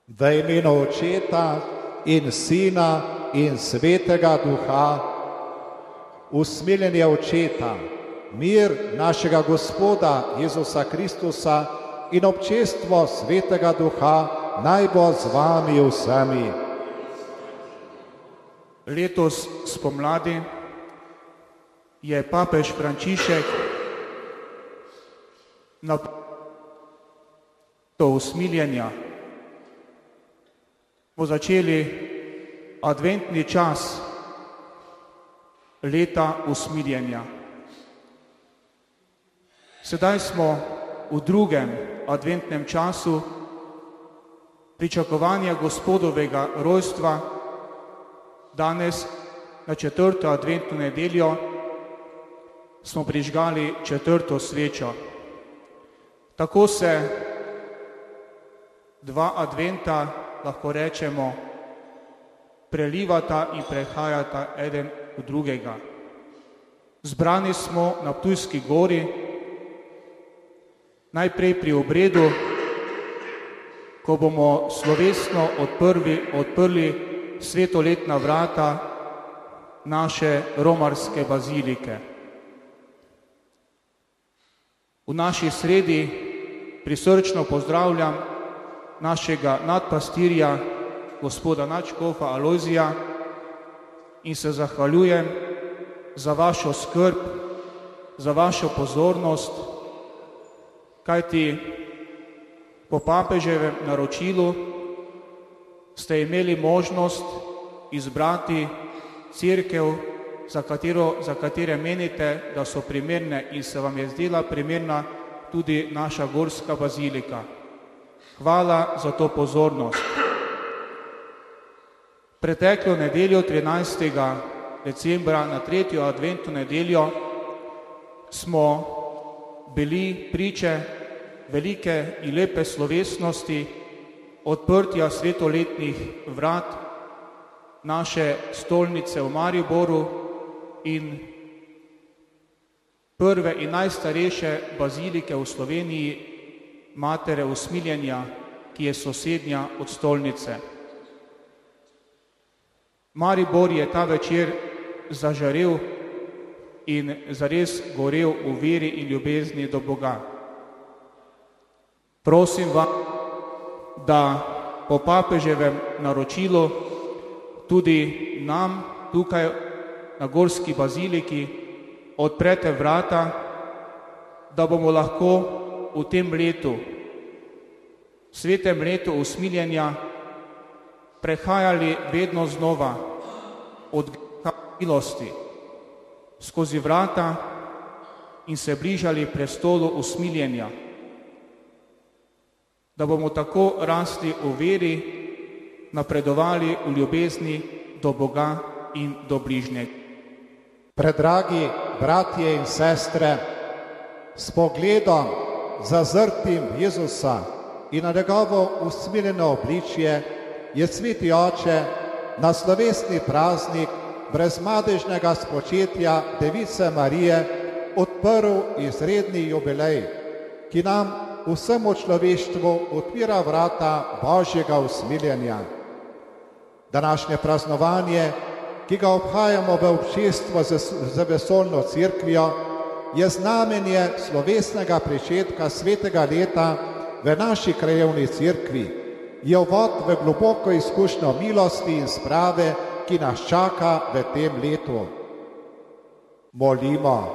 V imenu Očeta in Sina in Svetega Duha, usmiljenje Očeta, mir našega Gospoda Jezusa Kristusa in občestvo Svetega Duha naj bo z vami vsemi. Letos spomladi je papež Frančišek na to usmiljenja bomo začeli adventni čas leta usmiljenja. Sedaj smo v drugem adventnem času pričakovanja Gospodovega rojstva. Danes na 4. adventno nedeljo smo prižgali 4. svečo. Tako se dva adventa, lahko rečemo, prelivata in prehajata eden v drugega. Zbrani smo na Ptujski gori, najprej pri obredu, ko bomo slovesno odprli svetoletna vrata naše romarske bazilike. V naši sredi prisrčno pozdravljam našega nadpastirja, gospoda nadškofa Alojzija, in se zahvaljujem za vašo skrb, za vašo pozornost, kajti po papeževem naročilu ste imeli možnost izbrati cerkev, za katere menite, da so primerne in se vam je zdela primerna tudi naša gorska bazilika. Hvala za to pozornost. Preteklo nedeljo 13. decembra na 3. adventno nedeljo smo bili priče velike in lepe slovesnosti odprtja svetoletnih vrat naše stolnice v Mariboru in prve in najstarejše bazilike v Sloveniji, Matere usmiljenja, ki je sosednja od stolnice. Maribor je ta večer zažarel in zares gorel v veri in ljubezni do Boga. Prosim vas, da po papeževem naročilu tudi nam tukaj na Gorski baziliki odprete vrata, da bomo lahko v tem letu, svetem letu usmiljenja, prehajali vedno znova od milosti skozi vrata in se bližali prestolu usmiljenja, da bomo tako rasli v veri, napredovali v ljubezni do Boga in do bližnjega. Predragi bratje in sestre, s pogledom zazrtim Jezusa in na njegovo usmiljeno obličje je Sveti Oče na slovesni praznik brezmadežnega spočetja Device Marije odprl izredni jubilej, ki nam vsemu človeštvu odpira vrata Božjega usmiljenja. Današnje praznovanje, ki ga obhajamo v občestvu z vesoljno cerkvijo, je znamenje slovesnega pričetka svetega leta v naši krajevni cerkvi, je uvod v globoko izkušnjo milosti in sprave, ki nas čaka v tem letu. Molimo.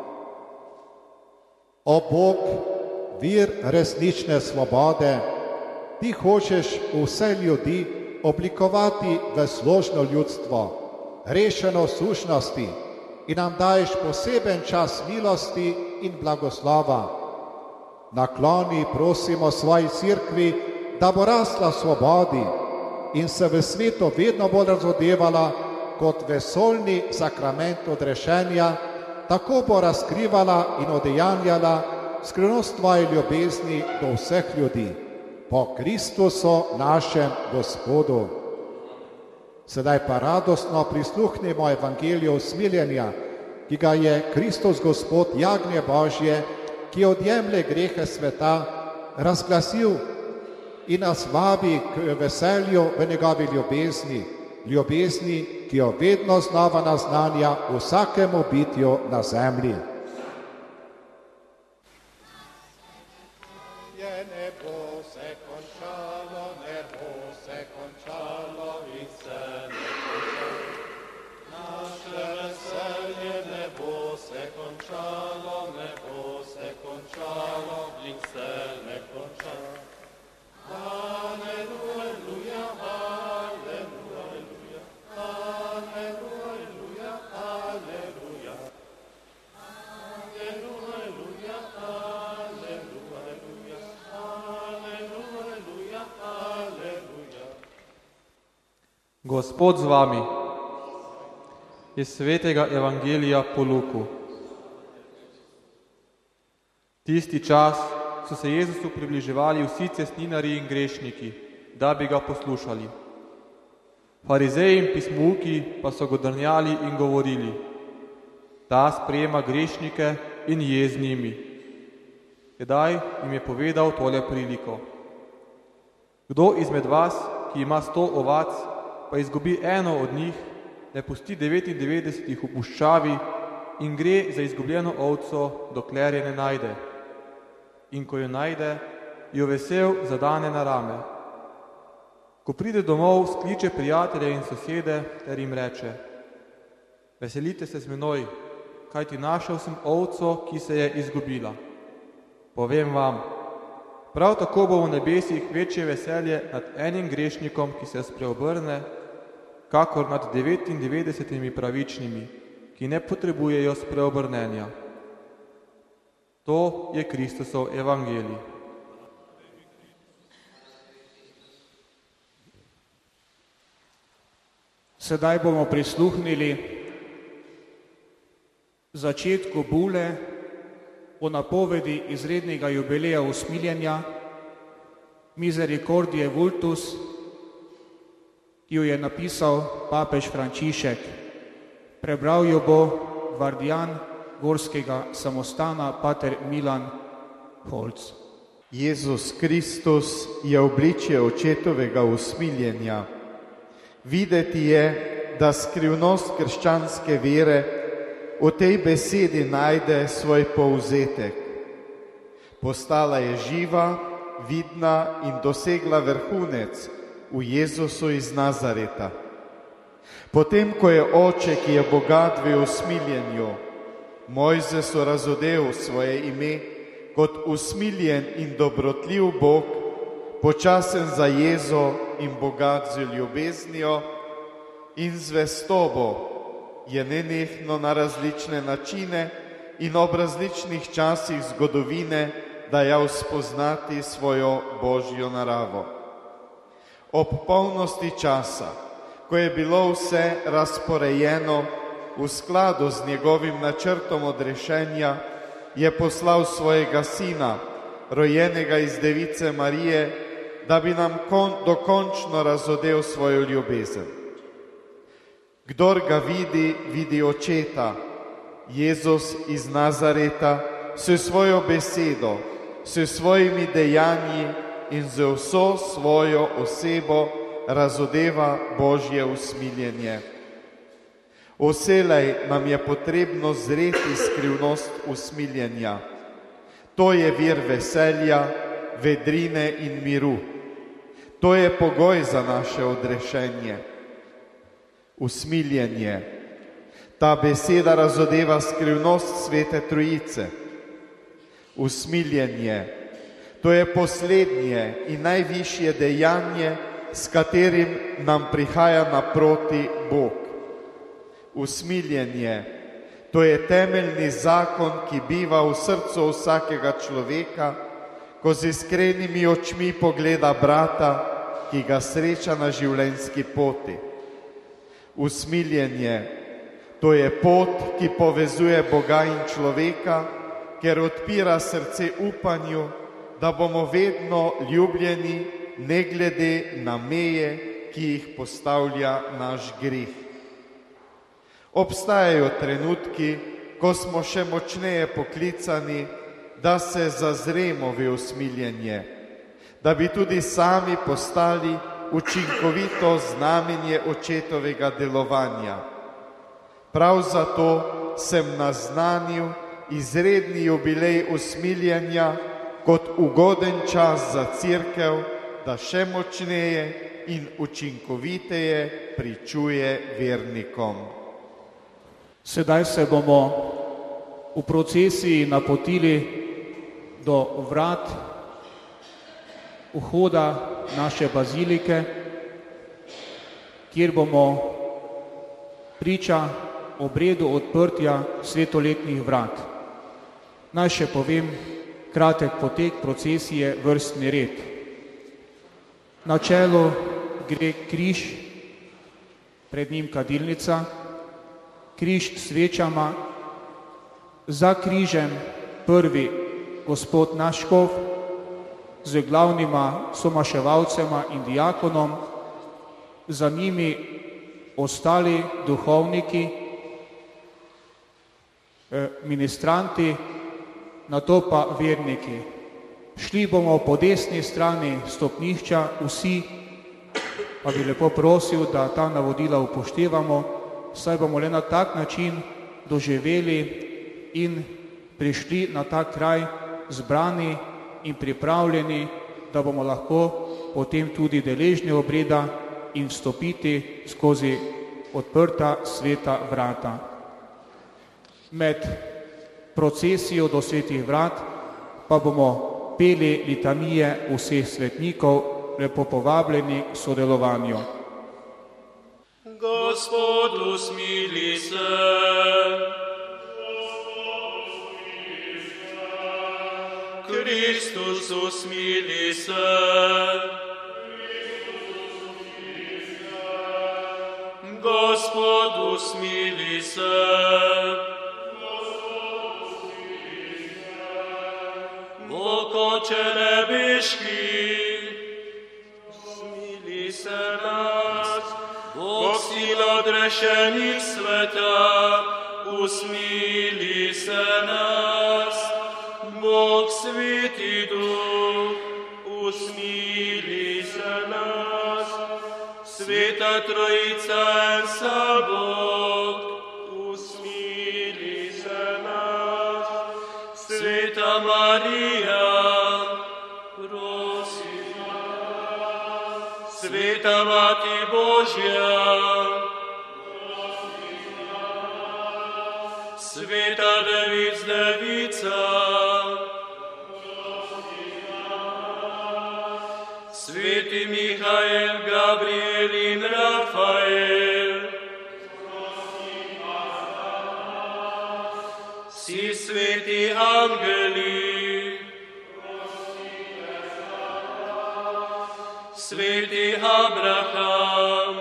O Bog, vir resnične svobode, ti hočeš vse ljudi oblikovati v složno ljudstvo, rešeno sušnosti, in nam daješ poseben čas milosti in blagoslova. Nakloni prosimo svoji cerkvi, da bo rasla v svobodi in se v svetu vedno bolj razodevala kot vesoljni sakrament odrešenja, tako bo razkrivala in odejanjala skrivnost tvoje ljubezni do vseh ljudi. Po Kristusu našem Gospodu. Sedaj pa radostno prisluhnimo evangeliju usmiljenja, ki ga je Kristus Gospod, jagnje Božje, ki odjemlje grehe sveta, razglasil in nas vabi k veselju v njegovi ljubezni, ki jo vedno znova naznanja vsakemu bitju na zemlji. Gospod z vami. Iz svetega evangelija po Luku. Tisti čas so se Jezusu približevali vsi cestninarji in grešniki, da bi ga poslušali. Farizeji in pismouki pa so godrnjali in govorili: ta sprejema grešnike in je z njimi. Tedaj jim je povedal tole priliko: kdo izmed vas, ki ima 100 ovac, pa izgubi eno od njih, ne pusti 99 v puščavi in gre za izgubljeno ovco, dokler je ne najde. In ko jo najde, jo vesel zadane na rame. Ko pride domov, skliče prijatelje in sosede ter jim reče: veselite se z menoj, kajti našel sem ovco, ki se je izgubila. Povem vam, prav tako bo v nebesih večje veselje nad enim grešnikom, ki se spreobrne, kakor nad 99 pravičnimi, ki ne potrebujejo spreobrnenja. To je Kristusov evangelij. Sedaj bomo prisluhnili začetku bule o napovedi izrednega jubileja usmiljenja Misericordiae Vultus, ki jo je napisal papež Frančišek. Prebral jo bo gvardijan gorskega samostana pater Milan Holc. Jezus Kristus je obličje očetovega usmiljenja. Videti je, da skrivnost krščanske vere v tej besedi najde svoj povzetek. Postala je živa, vidna in dosegla vrhunec v Jezusu iz Nazareta. Potem, ko je oče, ki je bogat v usmiljenju, Mojzesu razodel svoje ime kot usmiljen in dobrotljiv Bog, počasen za jezo in bogat z ljubeznijo in zvestobo, je nenehno na različne načine in ob različnih časih zgodovine dajal spoznati svojo božjo naravo. Ob polnosti časa, ko je bilo vse razporejeno v skladu z njegovim načrtom odrešenja, je poslal svojega sina, rojenega iz device Marije, da bi nam dokončno razodel svojo ljubezen. Kdor ga vidi, vidi očeta. Jezus iz Nazareta s svojo besedo, s svojimi dejanji in z vso svojo osebo razodeva Božje usmiljenje. Vselej nam je potrebno zreti skrivnost usmiljenja. To je vir veselja, vedrine in miru. To je pogoj za naše odrešenje. Usmiljenje. Ta beseda razodeva skrivnost Svete Trojice. Usmiljenje. To je poslednje in najvišje dejanje, s katerim nam prihaja naproti Bog. Usmiljenje. To je temeljni zakon, ki biva v srcu vsakega človeka, ko z iskrenimi očmi pogleda brata, ki ga sreča na življenjski poti. Usmiljenje. To je pot, ki povezuje Boga in človeka, ker odpira srce upanju, da bomo vedno ljubljeni, ne glede na meje, ki jih postavlja naš greh. Obstajajo trenutki, ko smo še močneje poklicani, da se zazremo v usmiljenje, da bi tudi sami postali učinkovito znamenje očetovega delovanja. Prav zato sem naznanil izredni jubilej usmiljenja kot ugoden čas za Cerkev, da še močneje in učinkoviteje pričuje vernikom. Sedaj se bomo v procesiji napotili do vrat vhoda naše bazilike, kjer bomo priča obredu odprtja svetoletnih vrat. Naj še povem kratek potek procesije, vrstni red. Na čelu gre križ, pred njim kadilnica, križ s svečama, za križem prvi gospod naš škof z glavnima somaševalcema in diakonom, za njimi ostali duhovniki, ministranti, nato pa verniki. Šli bomo po desni strani stopnišča vsi, pa bi lepo prosil, da ta navodila upoštevamo, saj bomo le na tak način doživeli in prišli na ta kraj zbrani in pripravljeni, da bomo lahko potem tudi deležni obreda in vstopiti skozi odprta sveta vrata. Med procesijo do svetih vrat pa bomo peli litanije vseh svetnikov, lepo povabljeni k sodelovanju. Gospod, usmili se. Kristus, usmili se. Gospod, usmili se. Bog Oče nebeški, usmili se nas. Bog sila odrešenih sveta, usmili se nas. Bog Sveti Duh, usmili se nas. Sveta Trojica en Bog, usmili se nas. Sveta Marija, prosi za nas. Sveta Mati Božja, prosi za nas. Sveta Devic, Devica, Sveti Mihael, Gabriel in Rafael, vsi sveti angeli, sveti Abraham,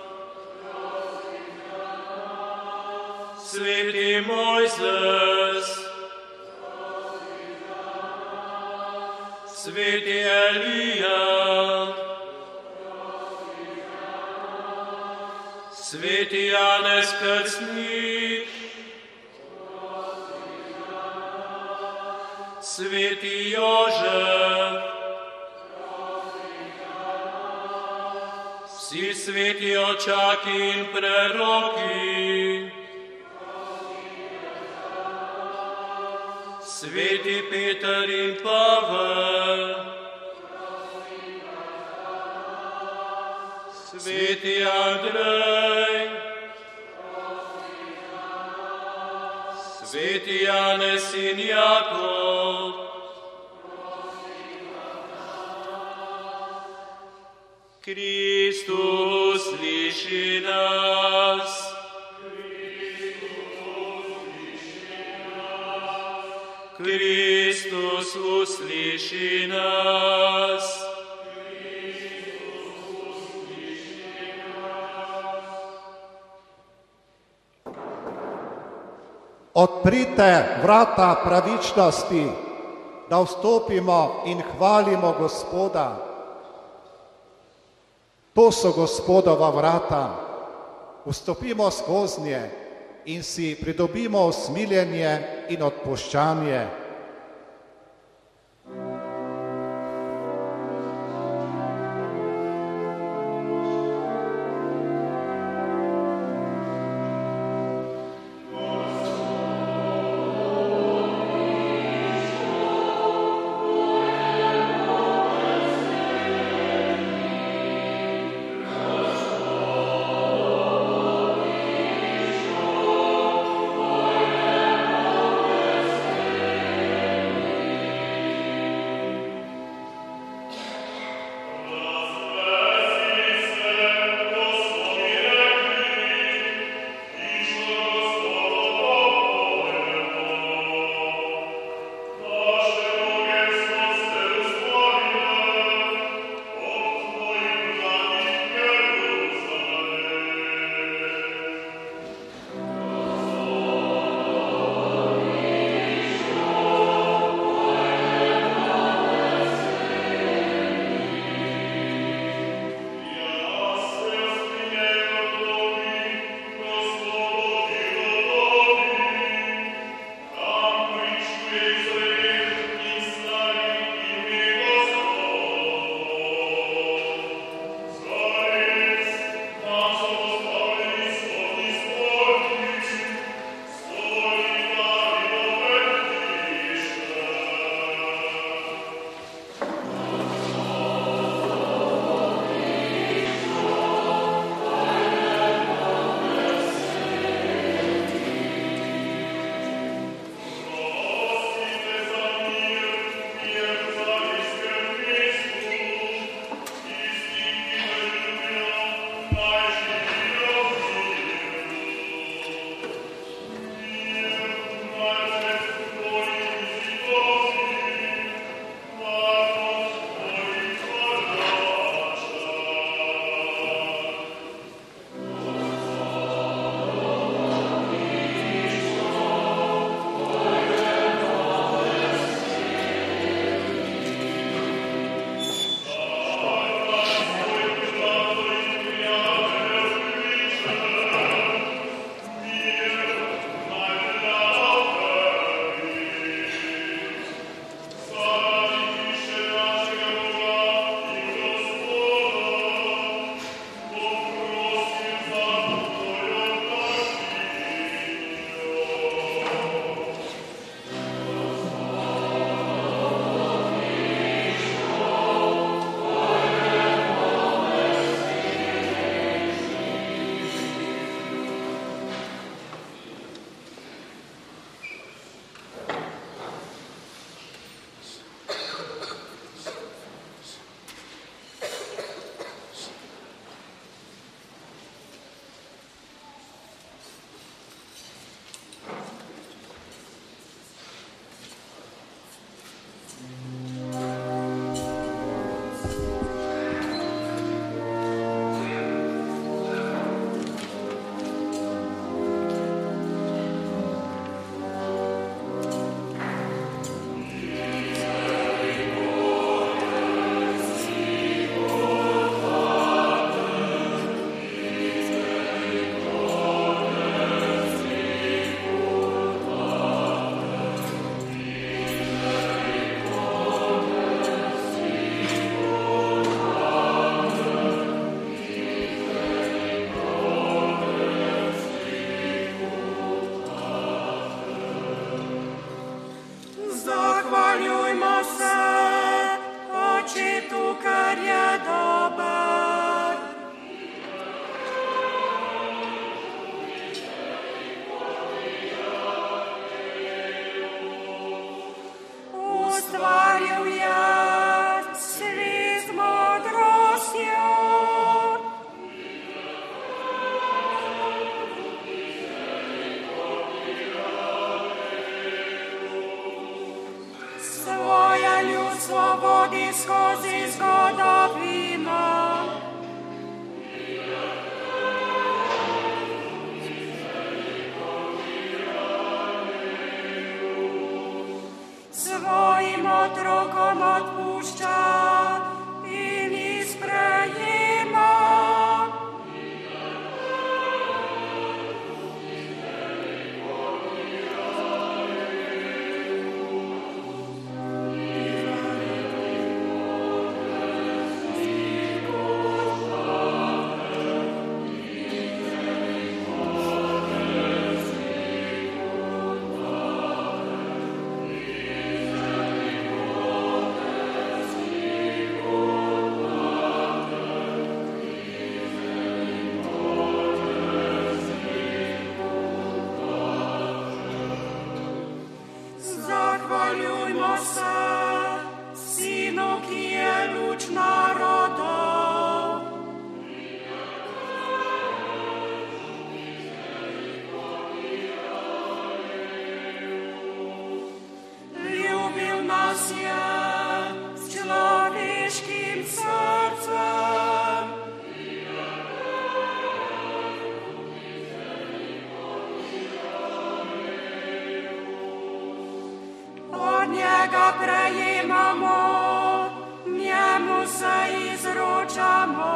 sveti Mojzes, sveti Elija, sveti Janez Krstnik, sveti Jožef, vsi sveti očaki in preroki, sveti Peter in Pavel, sveti Andrej, sveti Janez in Jakob, Kristus, sliši nas. Kristus, usliši nas. Odprite vrata pravičnosti, da vstopimo in hvalimo Gospoda. To so Gospodova vrata. Vstopimo skoznje in si pridobimo usmiljenje in odpuščanje. prejemamo, njemu se izročamo.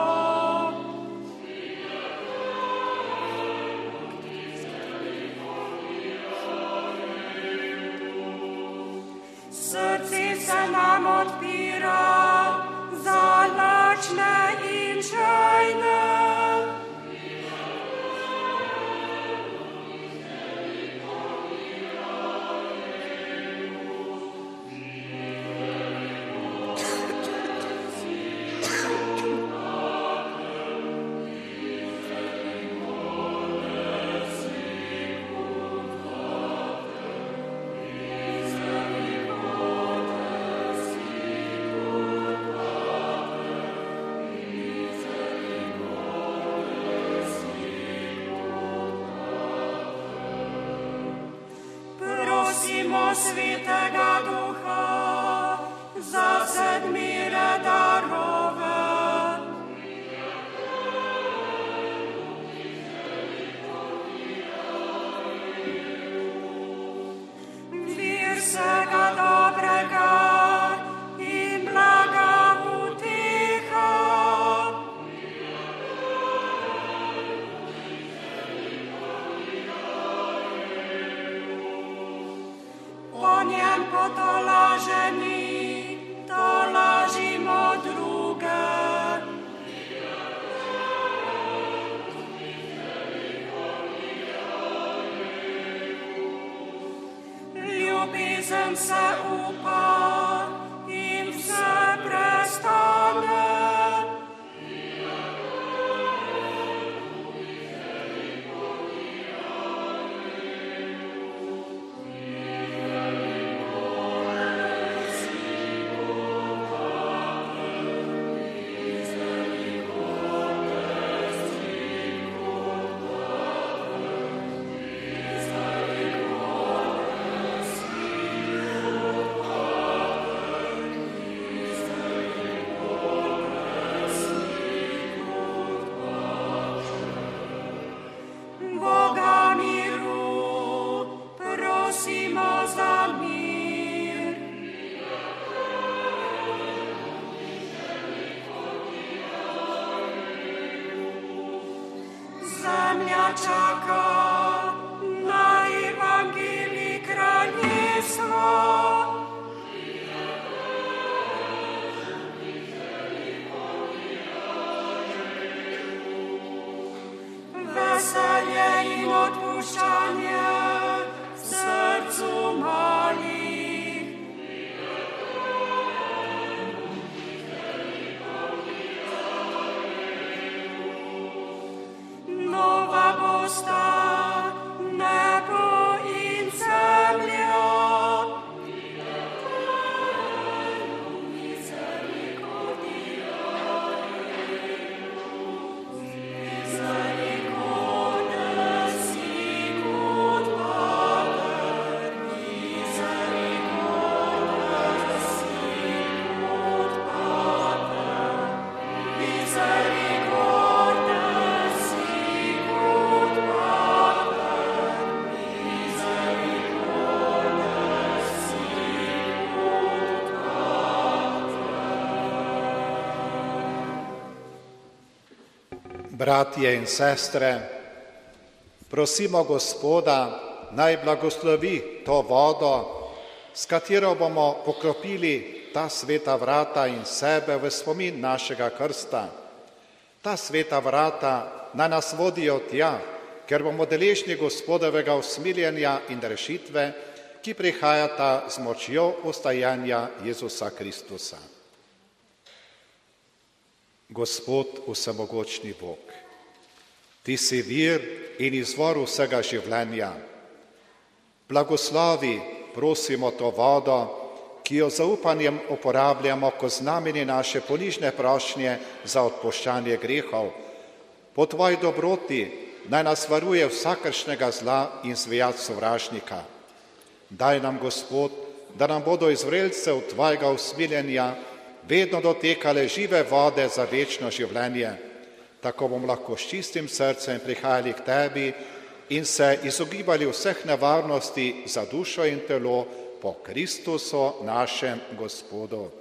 Srce se nam odpira za lačne in čajne. Prosimo Svetega Duha za sedmire darove. Vir vsega dobrega in blaga uteha. O njem potolaženi, tolažimo druge. Ljubezen se upa in vse prestane. Boga miru, prosimo za mir. Zemlja čaka na evangelij kraljestva. Veselje in odpuščanje v srcu malih. Nova bosta nebo in zemlja. Bratje in sestre, prosimo Gospoda, naj blagoslovi to vodo, s katero bomo pokropili ta sveta vrata in sebe v spomin našega krsta. Ta sveta vrata naj nas vodijo tja, ker bomo deležni Gospodovega usmiljenja in rešitve, ki prihajata z močjo ustajanja Jezusa Kristusa. Gospod vsemogočni Bog, Ti si vir in izvor vsega življenja. Blagoslovi, prosimo, to vodo, ki jo zaupanjem uporabljamo kot znamenje naše ponižne prošnje za odpuščanje grehov. Po Tvoji dobroti naj nas varuje vsakršnega zla in zvijat sovražnika. Daj nam, Gospod, da nam bodo iz vrelcev Tvojega usmiljenja vedno dotekale žive vode za večno življenje. Tako bomo lahko s čistim srcem prihajali k Tebi in se izogibali vseh nevarnosti za dušo in telo po Kristusu našem Gospodu.